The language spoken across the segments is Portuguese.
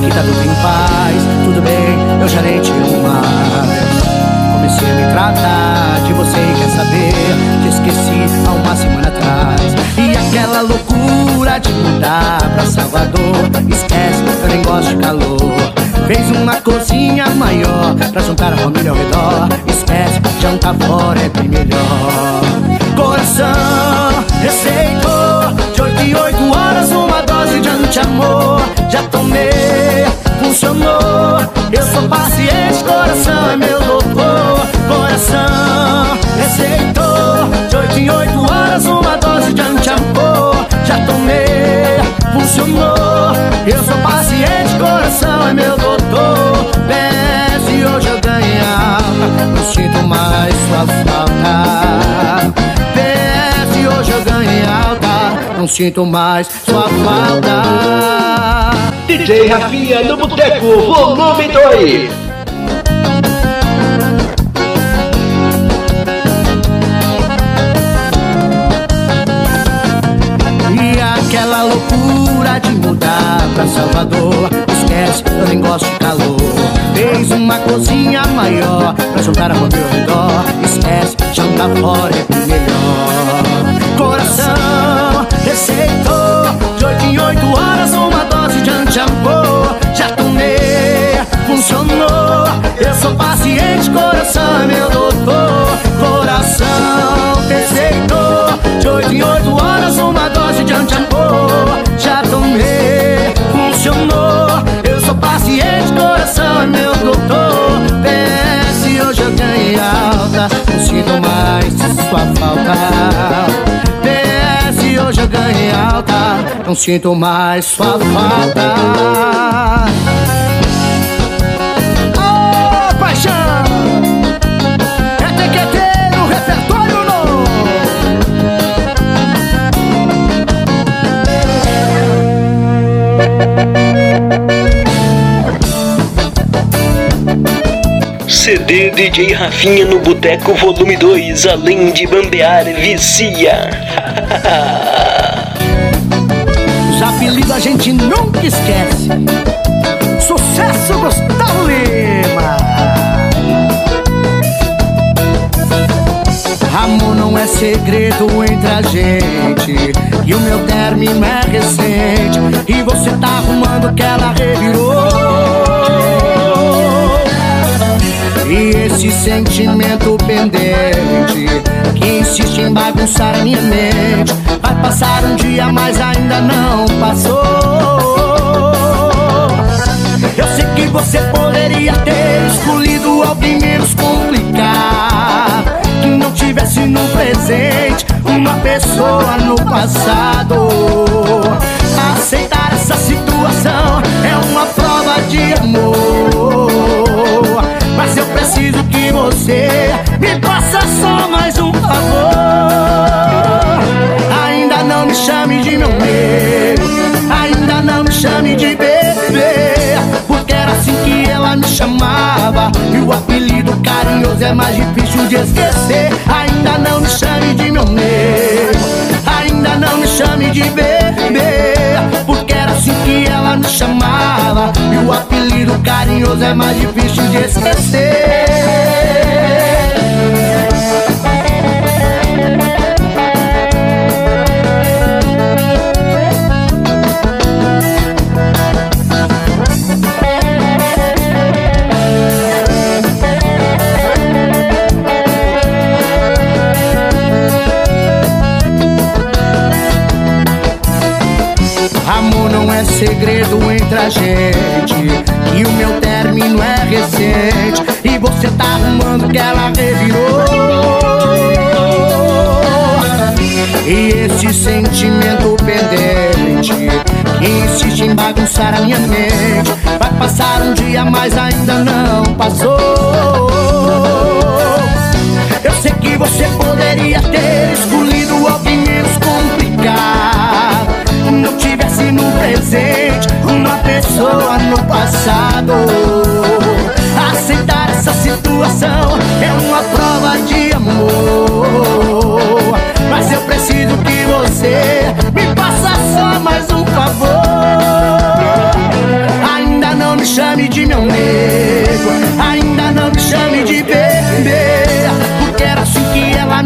e tá tudo em paz. Tudo bem, eu já nem te amo mais. Comecei a me tratar de você e quer saber, te esqueci há uma semana atrás. E aquela loucura de mudar pra Salvador, esquece, eu nem gosto de calor. Fez uma cozinha maior pra juntar a família ao redor, esquece, jantar fora é bem melhor. Coração receitou de 8 em 8 horas uma dose de anti-amor. Já tomei, funcionou, eu sou paciente, coração é meu doutor. Coração receitou de 8 em 8 horas uma dose de anti-amor. Já tomei, funcionou, eu sou paciente, coração é meu doutor. Desce, hoje eu ganhei alta, não sinto mais sua falta. Desce, hoje eu ganhei alta, não sinto mais sua falta. DJ Rafinha no Boteco, volume 2. E aquela loucura de mudar pra Salvador, esquece, eu nem gosto de calor. Fez uma cozinha maior pra juntar a família ao redor, esquece, jantar fora é bem melhor. Coração receitou de 8 em 8 horas uma dose de anti-amor. Já tomei, funcionou, eu sou paciente, coração é meu doutor. Coração receitou de 8 em 8 horas uma dose de anti-amor. Já tomei, funcionou, eu sou paciente, coração é meu doutor. Desce, hoje eu ganhei alta, não sinto mais sua falta. Desce, hoje eu ganhei alta, não sinto mais sua falta. Ô, paixão, é TQT no repertório novo. CD DJ Rafinha no Boteco volume 2, além de bambear, vicia. Os apelidos a gente nunca esquece. Sucesso, Gustavo Lima. Amor não é segredo entre a gente, e o meu término é recente, e você tá arrumando que ela revirou. E esse sentimento pendente que insiste em bagunçar a minha mente, vai passar um dia, mas ainda não passou. Eu sei que você poderia ter escolhido alguém menos complicado, que não tivesse no presente uma pessoa no passado. Aceitar essa situação é uma prova de amor, mas eu preciso que você me faça só mais um favor. Ainda não me chame de meu nego, ainda não me chame de bebê, porque era assim que ela me chamava, e o apelido carinhoso é mais difícil de esquecer. Ainda não me chame de meu nego, ainda não me chame de bebê, porque era assim que ela me chamava, e o apelido carinhoso é mais difícil de esquecer. Amor não é segredo entre a gente, e o meu término é recente, e você tá arrumando que ela revirou. E esse sentimento pendente que insiste em bagunçar a minha mente, vai passar um dia, mas ainda não passou. Eu sei que você poderia ter escolhido alguém menos complicado, não tivesse no presente uma pessoa no passado. Aceitar essa situação é uma prova de amor, mas eu preciso que você me faça só mais um favor. Ainda não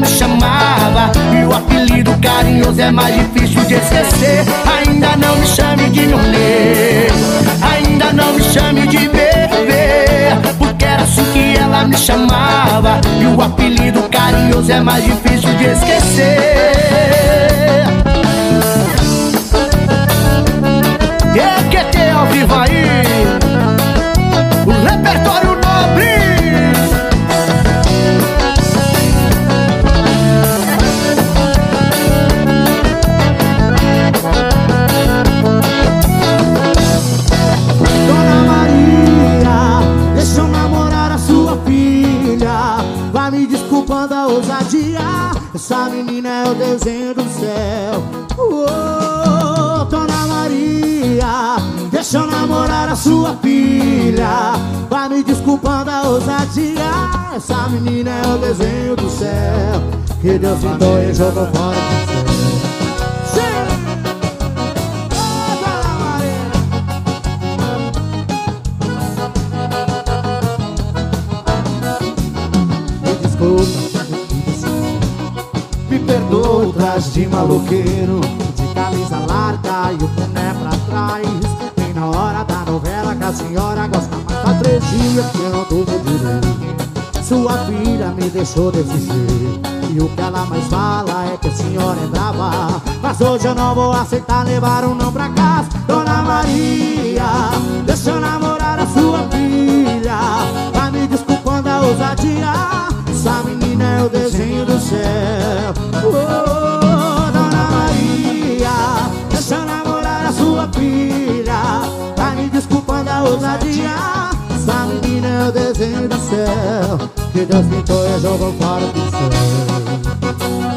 me chamava, e o apelido carinhoso é mais difícil de esquecer. Ainda não me chame de meu nego, ainda não me chame de bebê, porque era assim que ela me chamava, e o apelido carinhoso é mais difícil de esquecer. EQT ao vivo aí, o repertório nobre. Dona Maria, deixa eu namorar a sua filha. Vai me desculpando a ousadia, essa menina é o desenho do céu. Dona Maria, deixa eu namorar a sua filha. Vai me desculpando a ousadia, essa menina é o desenho do céu. Que Deus pintou e jogou fora do céu. Me perdoa o traje de maloqueiro, de camisa larga e o boné pra trás. Bem na hora da novela que a senhora gosta mais. Faz 3 dias que eu não durmo direito. Sua filha me deixou desse jeito, e o que ela mais fala é que a senhora é brava. Mas hoje eu não vou aceitar levar um não pra casa. Dona Maria, deixa eu namorar a sua filha. Vai me desculpando a ousadia, essa menina é o desenho do céu. Dona Maria, deixa eu namorar a sua filha. Vai me desculpando a ousadia, essa menina é o desenho do céu. Que Deus pintou e jogou fora do céu.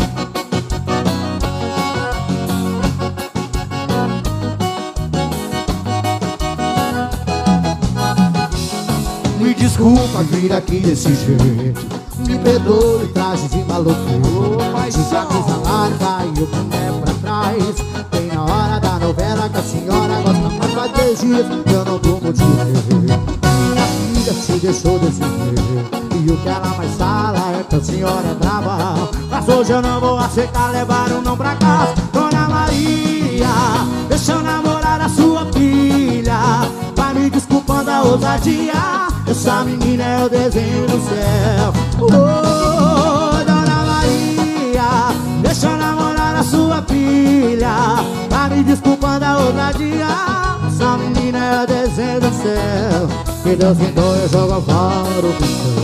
Me desculpa vir aqui desse jeito, me perdoe traje de maloqueiro, de camisa larga e o boné pra trás. Bem na hora da novela que a senhora gosta mais. Faz 3 dias que eu não durmo direito. Minha filha te deixou desse jeito, e o que ela mais fala é que a senhora é brava. Mas hoje eu não vou aceitar levar um não pra casa. Dona Maria, deixa eu namorar a sua filha. Vai me desculpando a ousadia, essa menina é o desenho do céu. Dona Maria, deixa eu namorar a sua filha. Vai me desculpando a ousadia, essa menina é o desenho do céu. Que Deus pintou e jogou fora do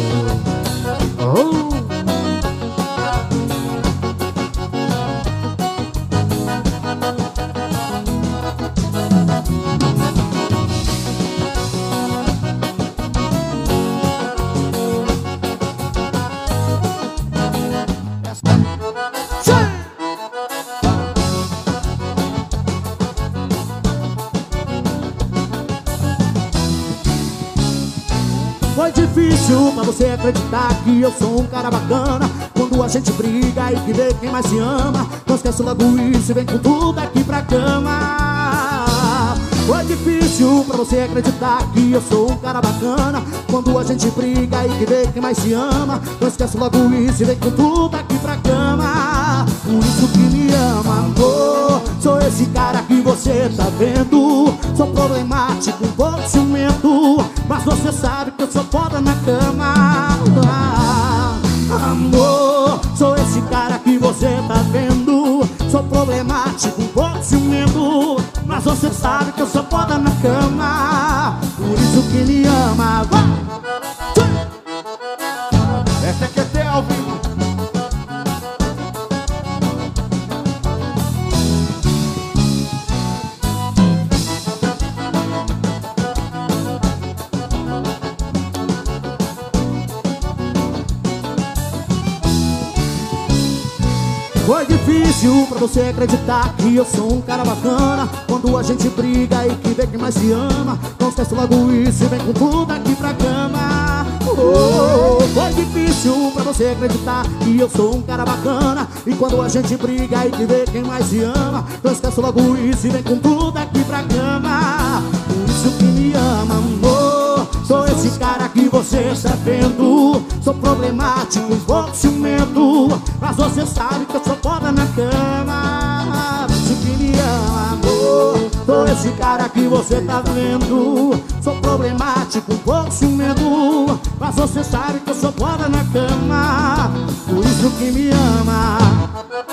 céu. Foi difícil pra você acreditar que eu sou um cara bacana, quando a gente briga e que vê quem mais se ama. Não esquece logo isso e vem com tudo aqui pra cama. Foi difícil pra você acreditar que eu sou um cara bacana, quando a gente briga e que vê quem mais se ama. Não esquece logo isso e vem com tudo aqui pra cama. Por isso que me ama, amor. Sou esse cara que você tá vendo. Sou problemático, um pouco ciumento, mas você sabe que eu sou foda na cama. Amor, sou esse cara que você tá vendo. Sou problemático, um pouco ciumento, mas você sabe que eu sou foda na cama. Por isso que me ama. Essa é EQT ao vivo. Foi difícil pra você acreditar que eu sou um cara bacana, quando a gente briga e que vê quem mais se ama. Não esquece logo isso e vem com tudo aqui pra cama. Foi difícil pra você acreditar que eu sou um cara bacana, e quando a gente briga e que vê quem mais se ama. Não esquece logo isso e vem com tudo aqui pra cama. Por isso que me ama, amor. Sou esse cara que você está vendo. Sou problemático, um pouco ciumento, mas você sabe que eu sou foda na cama. Se que me ama, amor, sou esse cara que você tá vendo. Sou problemático, um pouco ciumento, mas você sabe que eu sou foda na cama. Por isso que me ama.